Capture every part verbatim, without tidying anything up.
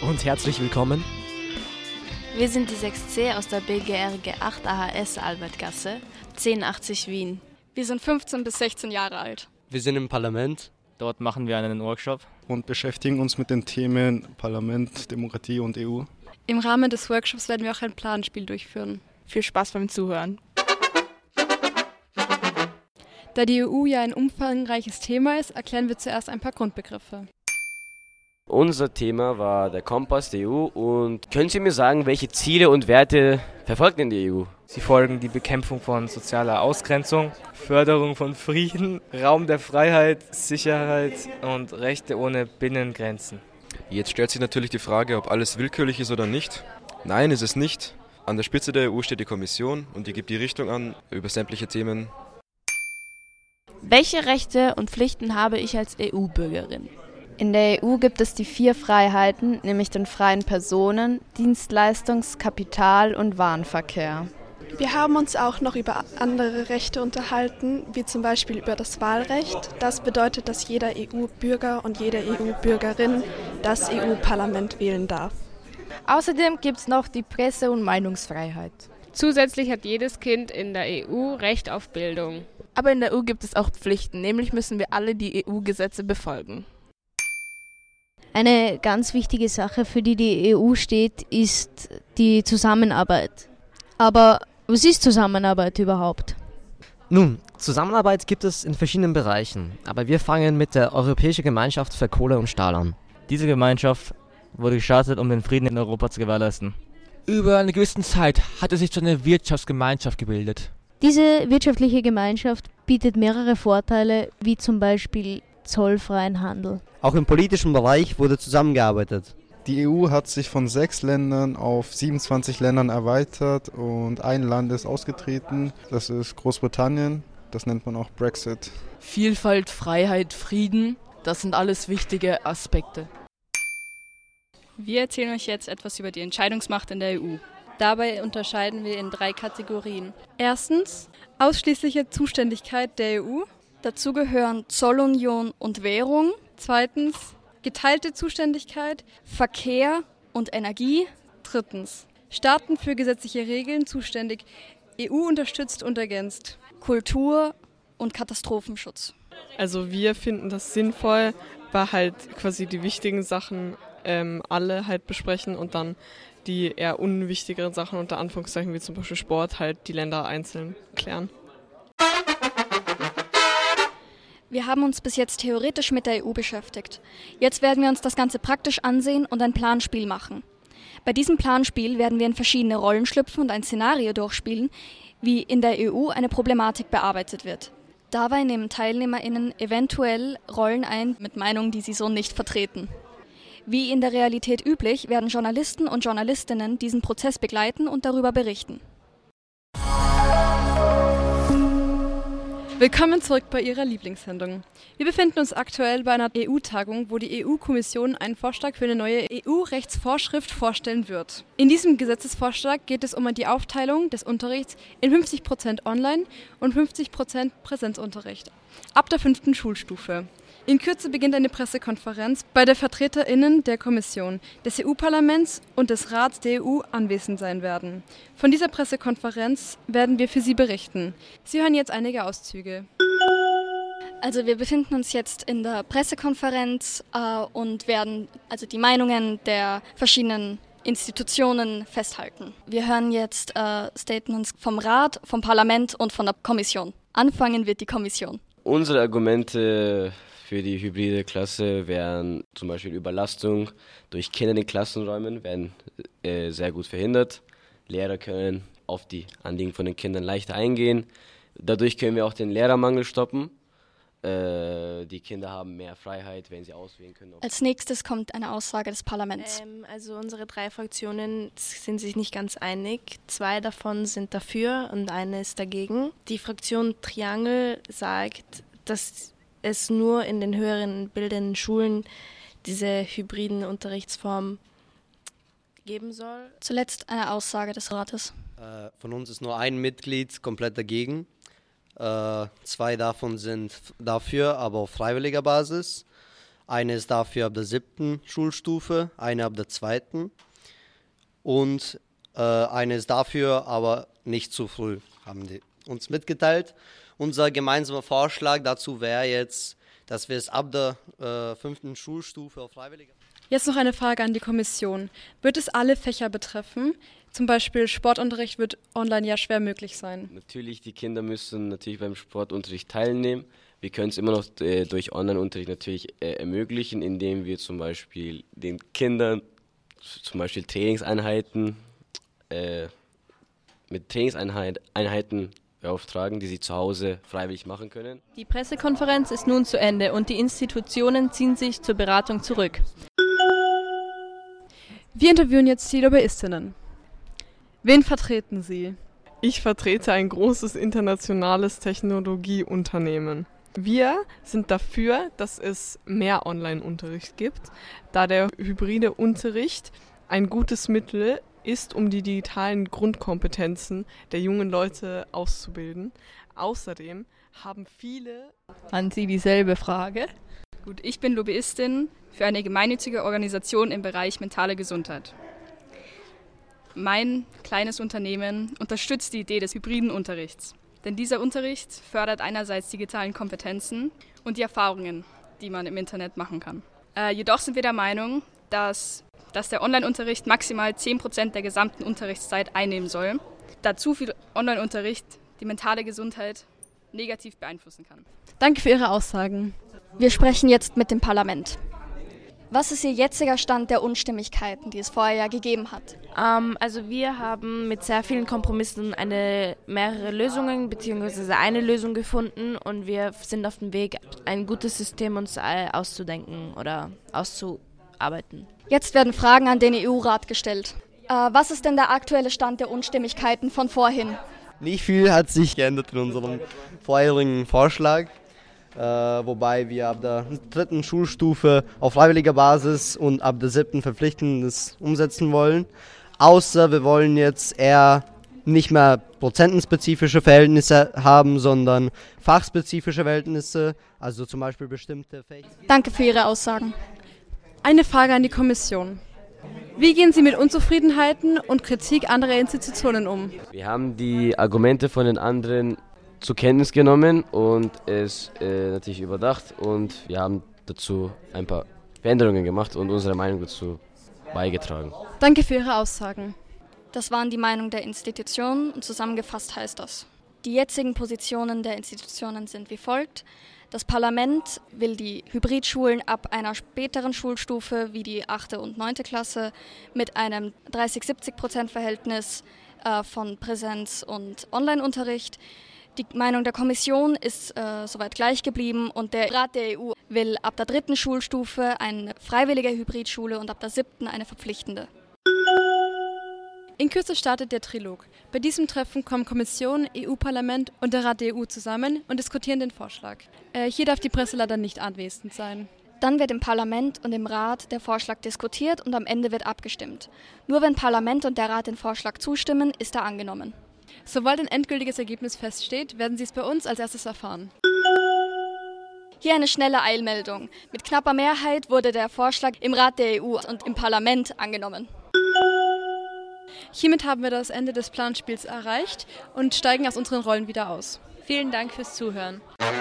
und herzlich willkommen. Wir sind die sechs C aus der B G R G acht A H S Albertgasse, zehn achtzig Wien. Wir sind fünfzehn bis sechzehn Jahre alt. Wir sind im Parlament. Dort machen wir einen Workshop. Und beschäftigen uns mit den Themen Parlament, Demokratie und E U. Im Rahmen des Workshops werden wir auch ein Planspiel durchführen. Viel Spaß beim Zuhören. Da die E U ja ein umfangreiches Thema ist, erklären wir zuerst ein paar Grundbegriffe. Unser Thema war der Kompass der E U und können Sie mir sagen, welche Ziele und Werte verfolgt denn die E U? Sie folgen die Bekämpfung von sozialer Ausgrenzung, Förderung von Frieden, Raum der Freiheit, Sicherheit und Rechte ohne Binnengrenzen. Jetzt stellt sich natürlich die Frage, ob alles willkürlich ist oder nicht. Nein, ist es nicht. An der Spitze der E U steht die Kommission und die gibt die Richtung an über sämtliche Themen. Welche Rechte und Pflichten habe ich als E U-Bürgerin? In der E U gibt es die vier Freiheiten, nämlich den freien Personen-, Dienstleistungs-, Kapital- und Warenverkehr. Wir haben uns auch noch über andere Rechte unterhalten, wie zum Beispiel über das Wahlrecht. Das bedeutet, dass jeder E U-Bürger und jede E U-Bürgerin das E U-Parlament wählen darf. Außerdem gibt es noch die Presse- und Meinungsfreiheit. Zusätzlich hat jedes Kind in der E U Recht auf Bildung. Aber in der E U gibt es auch Pflichten, nämlich müssen wir alle die E U-Gesetze befolgen. Eine ganz wichtige Sache, für die die E U steht, ist die Zusammenarbeit. Aber was ist Zusammenarbeit überhaupt? Nun, Zusammenarbeit gibt es in verschiedenen Bereichen, aber wir fangen mit der Europäischen Gemeinschaft für Kohle und Stahl an. Diese Gemeinschaft wurde gestartet, um den Frieden in Europa zu gewährleisten. Über eine gewisse Zeit hat es sich zu einer Wirtschaftsgemeinschaft gebildet. Diese wirtschaftliche Gemeinschaft bietet mehrere Vorteile, wie zum Beispiel zollfreien Handel. Auch im politischen Bereich wurde zusammengearbeitet. Die E U hat sich von sechs Ländern auf siebenundzwanzig Ländern erweitert und ein Land ist ausgetreten. Das ist Großbritannien. Das nennt man auch Brexit. Vielfalt, Freiheit, Frieden, das sind alles wichtige Aspekte. Wir erzählen euch jetzt etwas über die Entscheidungsmacht in der E U. Dabei unterscheiden wir in drei Kategorien. Erstens, ausschließliche Zuständigkeit der E U. Dazu gehören Zollunion und Währung. Zweitens, geteilte Zuständigkeit, Verkehr und Energie. Drittens, Staaten für gesetzliche Regeln zuständig, E U unterstützt und ergänzt, Kultur und Katastrophenschutz. Also wir finden das sinnvoll, weil halt quasi die wichtigen Sachen ähm, alle halt besprechen und dann die eher unwichtigeren Sachen unter Anführungszeichen wie zum Beispiel Sport halt die Länder einzeln klären. Wir haben uns bis jetzt theoretisch mit der E U beschäftigt. Jetzt werden wir uns das Ganze praktisch ansehen und ein Planspiel machen. Bei diesem Planspiel werden wir in verschiedene Rollen schlüpfen und ein Szenario durchspielen, wie in der E U eine Problematik bearbeitet wird. Dabei nehmen TeilnehmerInnen eventuell Rollen ein mit Meinungen, die sie so nicht vertreten. Wie in der Realität üblich, werden Journalisten und Journalistinnen diesen Prozess begleiten und darüber berichten. Willkommen zurück bei Ihrer Lieblingssendung. Wir befinden uns aktuell bei einer E U-Tagung, wo die E U-Kommission einen Vorschlag für eine neue E U-Rechtsvorschrift vorstellen wird. In diesem Gesetzesvorschlag geht es um die Aufteilung des Unterrichts in fünfzig Prozent Online und fünfzig Prozent Präsenzunterricht ab der fünften Schulstufe. In Kürze beginnt eine Pressekonferenz, bei der VertreterInnen der Kommission, des E U-Parlaments und des Rats der E U anwesend sein werden. Von dieser Pressekonferenz werden wir für Sie berichten. Sie hören jetzt einige Auszüge. Also wir befinden uns jetzt in der Pressekonferenz äh, und werden also die Meinungen der verschiedenen Institutionen festhalten. Wir hören jetzt äh, Statements vom Rat, vom Parlament und von der Kommission. Anfangen wird die Kommission. Unsere Argumente für die hybride Klasse wären zum Beispiel Überlastung durch Kinder in den Klassenräumen, werden äh, sehr gut verhindert. Lehrer können auf die Anliegen von den Kindern leichter eingehen. Dadurch können wir auch den Lehrermangel stoppen. Äh, die Kinder haben mehr Freiheit, wenn sie auswählen können. Als nächstes kommt eine Aussage des Parlaments. Ähm, also unsere drei Fraktionen sind sich nicht ganz einig. Zwei davon sind dafür und eine ist dagegen. Die Fraktion Triangel sagt, dass es nur in den höheren bildenden Schulen diese hybriden Unterrichtsform geben soll. Zuletzt eine Aussage des Rates. Äh, von uns ist nur ein Mitglied komplett dagegen. Äh, zwei davon sind f- dafür, aber auf freiwilliger Basis. Eine ist dafür ab der siebten Schulstufe, eine ab der zweiten und äh, eine ist dafür, aber nicht zu früh, haben die uns mitgeteilt. Unser gemeinsamer Vorschlag dazu wäre jetzt, dass wir es ab der äh, fünften Schulstufe auf freiwilliger... Jetzt noch eine Frage an die Kommission. Wird es alle Fächer betreffen? Zum Beispiel Sportunterricht wird online ja schwer möglich sein. Natürlich, die Kinder müssen natürlich beim Sportunterricht teilnehmen. Wir können es immer noch äh, durch Online-Unterricht natürlich äh, ermöglichen, indem wir zum Beispiel den Kindern zum Beispiel Trainingseinheiten äh, mit Trainingseinheiten beauftragen, die sie zu Hause freiwillig machen können. Die Pressekonferenz ist nun zu Ende und die Institutionen ziehen sich zur Beratung zurück. Wir interviewen jetzt die Lobbyistinnen. Wen vertreten Sie? Ich vertrete ein großes internationales Technologieunternehmen. Wir sind dafür, dass es mehr Online-Unterricht gibt, da der hybride Unterricht ein gutes Mittel ist, um die digitalen Grundkompetenzen der jungen Leute auszubilden. Außerdem haben viele... An Sie dieselbe Frage? Gut, ich bin Lobbyistin für eine gemeinnützige Organisation im Bereich mentale Gesundheit. Mein kleines Unternehmen unterstützt die Idee des hybriden Unterrichts. Denn dieser Unterricht fördert einerseits digitalen Kompetenzen und die Erfahrungen, die man im Internet machen kann. Äh, jedoch sind wir der Meinung, dass, dass der Online-Unterricht maximal zehn Prozent der gesamten Unterrichtszeit einnehmen soll, da zu viel Online-Unterricht die mentale Gesundheit negativ beeinflussen kann. Danke für Ihre Aussagen. Wir sprechen jetzt mit dem Parlament. Was ist Ihr jetziger Stand der Unstimmigkeiten, die es vorher ja gegeben hat? Ähm, also wir haben mit sehr vielen Kompromissen eine, mehrere Lösungen bzw. eine Lösung gefunden und wir sind auf dem Weg, ein gutes System uns auszudenken oder auszuarbeiten. Jetzt werden Fragen an den E U-Rat gestellt. Äh, was ist denn der aktuelle Stand der Unstimmigkeiten von vorhin? Nicht viel hat sich geändert in unserem vorherigen Vorschlag. Äh, wobei wir ab der dritten Schulstufe auf freiwilliger Basis und ab der siebten verpflichtendes umsetzen wollen. Außer wir wollen jetzt eher nicht mehr prozentenspezifische Verhältnisse haben, sondern fachspezifische Verhältnisse, also zum Beispiel bestimmte Fächer. Danke für Ihre Aussagen. Eine Frage an die Kommission. Wie gehen Sie mit Unzufriedenheiten und Kritik anderer Institutionen um? Wir haben die Argumente von den anderen zur Kenntnis genommen und es äh, natürlich überdacht und wir haben dazu ein paar Veränderungen gemacht und unsere Meinung dazu beigetragen. Danke für Ihre Aussagen. Das waren die Meinungen der Institutionen und zusammengefasst heißt das: Die jetzigen Positionen der Institutionen sind wie folgt. Das Parlament will die Hybridschulen ab einer späteren Schulstufe wie die achte und neunte Klasse mit einem dreißig siebzig Prozent Verhältnis äh, von Präsenz- und Online-Unterricht. Die Meinung der Kommission ist äh, soweit gleich geblieben und der Rat der E U will ab der dritten Schulstufe eine freiwillige Hybridschule und ab der siebten eine verpflichtende. In Kürze startet der Trilog. Bei diesem Treffen kommen Kommission, E U-Parlament und der Rat der E U zusammen und diskutieren den Vorschlag. Äh, hier darf die Presse leider nicht anwesend sein. Dann wird im Parlament und im Rat der Vorschlag diskutiert und am Ende wird abgestimmt. Nur wenn Parlament und der Rat den Vorschlag zustimmen, ist er angenommen. Sobald ein endgültiges Ergebnis feststeht, werden Sie es bei uns als erstes erfahren. Hier eine schnelle Eilmeldung. Mit knapper Mehrheit wurde der Vorschlag im Rat der E U und im Parlament angenommen. Hiermit haben wir das Ende des Planspiels erreicht und steigen aus unseren Rollen wieder aus. Vielen Dank fürs Zuhören.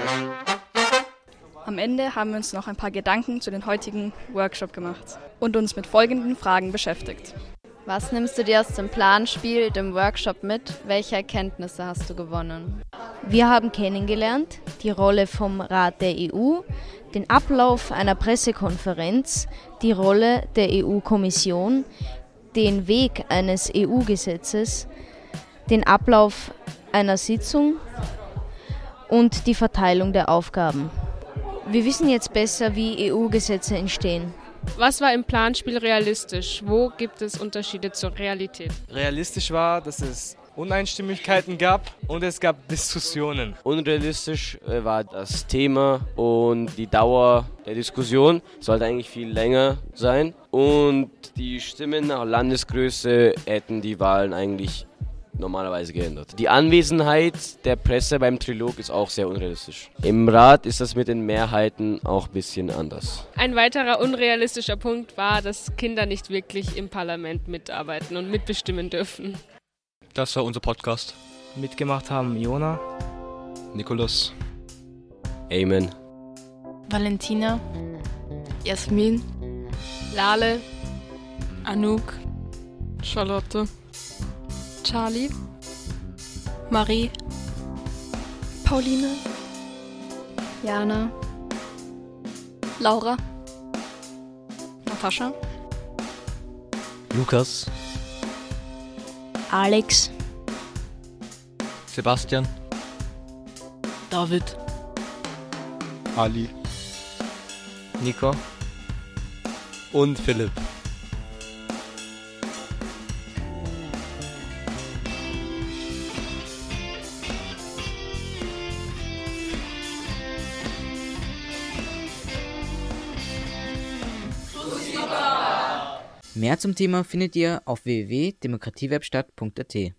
Am Ende haben wir uns noch ein paar Gedanken zu dem heutigen Workshop gemacht und uns mit folgenden Fragen beschäftigt. Was nimmst du dir aus dem Planspiel, dem Workshop mit? Welche Erkenntnisse hast du gewonnen? Wir haben kennengelernt die Rolle vom Rat der E U, den Ablauf einer Pressekonferenz, die Rolle der E U-Kommission, den Weg eines E U-Gesetzes, den Ablauf einer Sitzung und die Verteilung der Aufgaben. Wir wissen jetzt besser, wie E U-Gesetze entstehen. Was war im Planspiel realistisch? Wo gibt es Unterschiede zur Realität? Realistisch war, dass es Uneinstimmigkeiten gab und es gab Diskussionen. Unrealistisch war das Thema und die Dauer der Diskussion sollte eigentlich viel länger sein. Und die Stimmen nach Landesgröße hätten die Wahlen eigentlich normalerweise geändert. Die Anwesenheit der Presse beim Trilog ist auch sehr unrealistisch. Im Rat ist das mit den Mehrheiten auch ein bisschen anders. Ein weiterer unrealistischer Punkt war, dass Kinder nicht wirklich im Parlament mitarbeiten und mitbestimmen dürfen. Das war unser Podcast. Mitgemacht haben Jona, Nikolas, Amen, Valentina, Jasmin, Lale, Anouk, Charlotte, Charlie, Marie, Pauline, Jana, Laura, Natascha, Lukas, Alex, Sebastian, David, Ali, Nico und Philipp. Mehr zum Thema findet ihr auf w w w punkt demokratiewebstadt punkt a t.